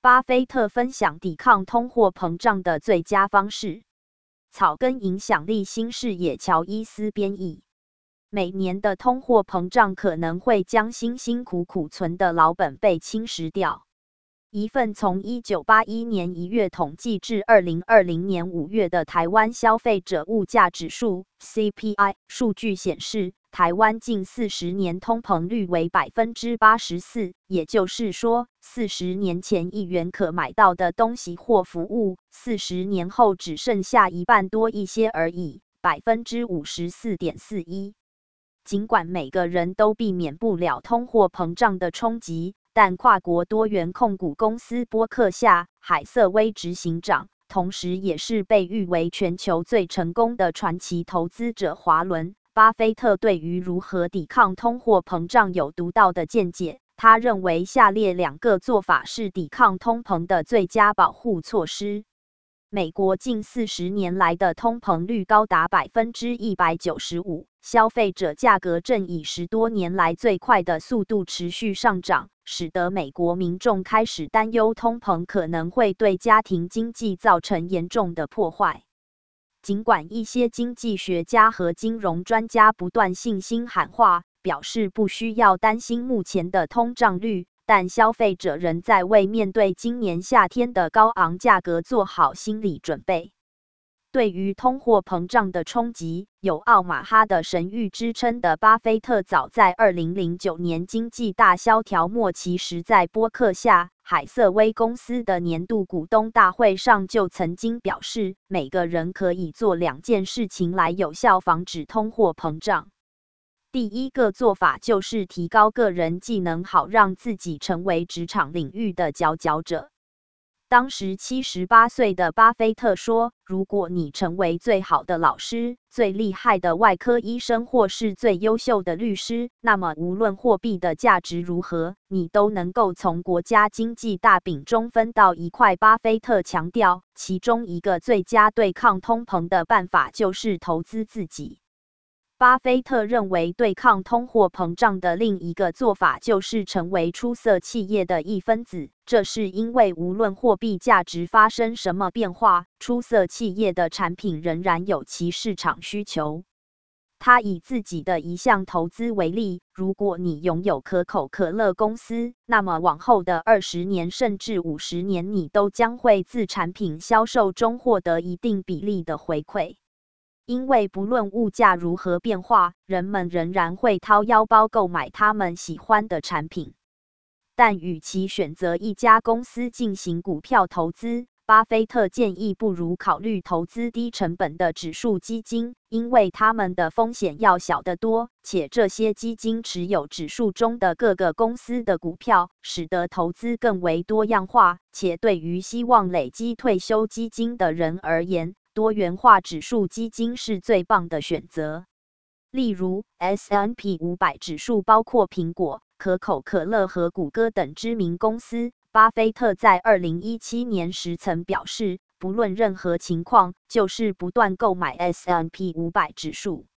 巴菲特分享抵抗通货膨胀的最佳方式。草根影响力新视野乔伊斯编译。每年的通货膨胀可能会将辛辛苦苦存的老本被侵蚀掉。一份从1981年1月统计至2020年5月的台湾消费者物价指数 CPI 数据显示，台湾近40年通膨率为 84%， 也就是说，40年前1元可买到的东西或服务，40年后只剩下一半多一些而已， 54.41%。尽管每个人都避免不了通货膨胀的冲击，但跨国多元控股公司波克夏·海瑟威执行长，同时也是被誉为全球最成功的传奇投资者华伦·巴菲特对于如何抵抗通货膨胀有独到的见解。他认为下列2个做法是抵抗通膨的最佳保护措施。美国近40年来的通膨率高达 195%， 消费者价格正以10多年来最快的速度持续上涨，使得美国民众开始担忧通膨可能会对家庭经济造成严重的破坏。尽管一些经济学家和金融专家不断信心喊话，表示不需要担心目前的通胀率，但消费者仍在为面对今年夏天的高昂价格做好心理准备。对于通货膨胀的冲击，有奥马哈的神谕之称的巴菲特，早在2009年经济大萧条末期时，在波克夏·海瑟威公司的年度股东大会上就曾经表示，每个人可以做2件事情来有效防止通货膨胀。第一个做法就是提高个人技能，好让自己成为职场领域的佼佼者。当时78岁的巴菲特说，如果你成为最好的老师、最厉害的外科医生或是最优秀的律师，那么无论货币的价值如何，你都能够从国家经济大饼中分到一块。巴菲特强调，其中一个最佳对抗通膨的办法就是投资自己。巴菲特认为，对抗通货膨胀的另一个做法就是成为出色企业的一分子。这是因为无论货币价值发生什么变化，出色企业的产品仍然有其市场需求。他以自己的一项投资为例，如果你拥有可口可乐公司，那么往后的20年甚至50年，你都将会自产品销售中获得一定比例的回馈。因为不论物价如何变化，人们仍然会掏腰包购买他们喜欢的产品。但与其选择一家公司进行股票投资，巴菲特建议不如考虑投资低成本的指数基金，因为它们的风险要小得多，且这些基金持有指数中的各个公司的股票，使得投资更为多样化，且对于希望累积退休基金的人而言，多元化指数基金是最棒的选择。例如 S&P 500指数包括苹果、可口可乐和谷歌等知名公司。巴菲特在2017年时曾表示，不论任何情况，就是不断购买 S&P 500指数。